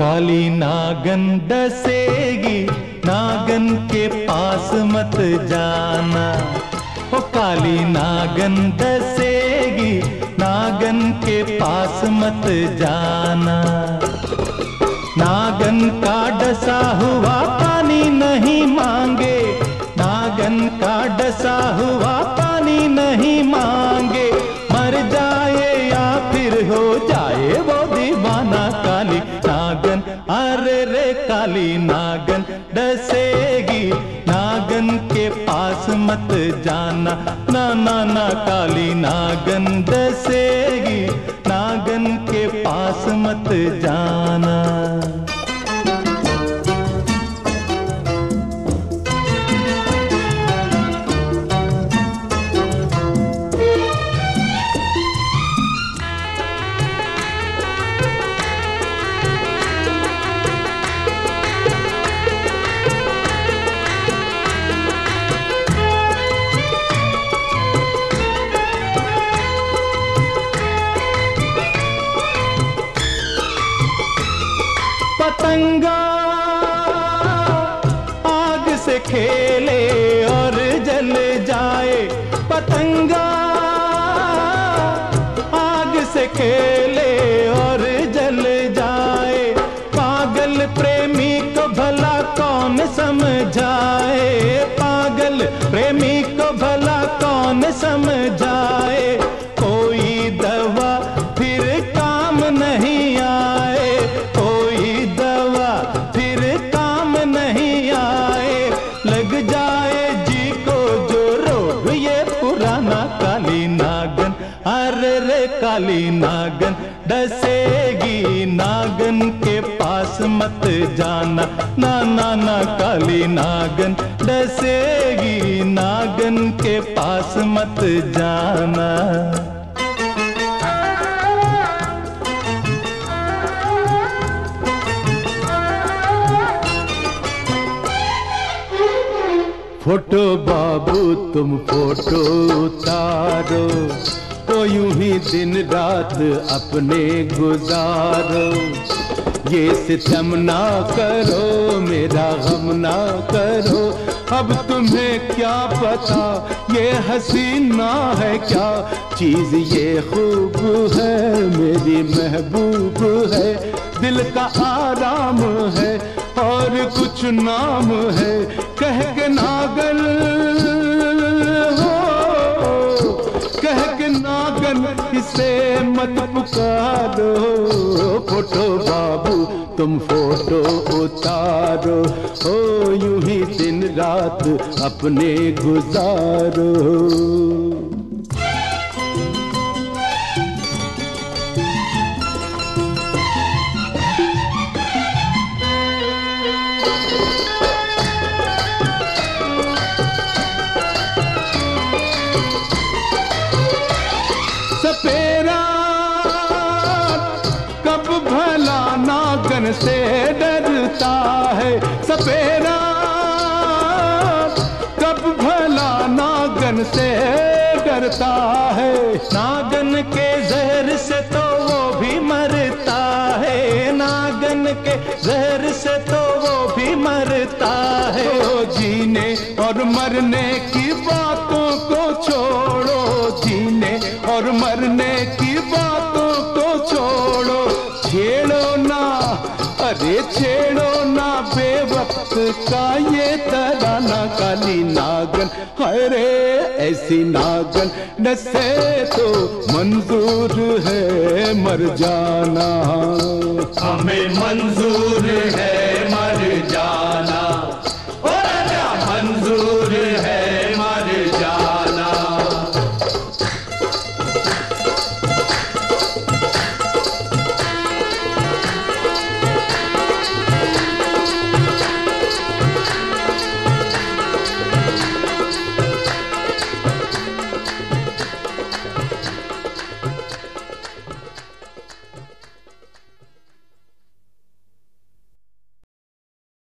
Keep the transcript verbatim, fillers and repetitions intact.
काली नागन डसेगी, नागन के पास मत जाना। ओ काली नागन डसेगी, नागन के पास मत जाना। नागन का डसा हुआ पानी नहीं मांगे, नागन का डसा हुआ पानी नहीं मांगे। मर जाए या फिर हो जाए वो दीवाना। काली नागन अरे रे काली नागन डसेगी, नागन के पास मत जाना। ना ना ना काली नागन डसेगी, नागन के पास मत जाना। पतंगा आग से खेले और जल जाए, पतंगा आग से खेले और जल जाए। पागल प्रेमी को भला कौन समझाए, पागल प्रेमी को भला कौन समझाए। कोई दवा फिर काम नहीं आए, कोई दवा फिर काम नहीं आए। लग जाए जी को जो रोग ये पुराना। काली नागन अरे रे काली नागन डसेगी, नागन के पास मत जाना। ना ना ना काली नागन डसेगी, नागन के पास मत जाना। फोटो बाबू तुम फोटो उतारो, तो यूं ही दिन रात अपने गुजारो। ये सितम ना करो, मेरा गम ना करो। अब तुम्हें क्या पता ये हसीना है क्या चीज, ये खूब है मेरी महबूब है। दिल का आराम है और कुछ नाम है, कह के नागन हो, कह के नागन इसे मत पुकारो। फोटो बाबू तुम फोटो उतारो, हो यूं ही दिन रात अपने गुजारो। सपेरा कब भला नागन से डरता है, सपेरा कब भला नागन से डरता है। नागन के जहर से तो वो भी मरता है, नागन के जहर से तो वो भी मरता है। ओ जीने और मरने की बातों को छोड़ो, जीने और मरने की बातों को छोड़ो। छेड़ो ना अरे छेड़ो ना बेवक्त का ये तराना। काली नागन हाय रे ऐसी नागन डसे तो मंजूर है मर जाना। हमें मंजूर है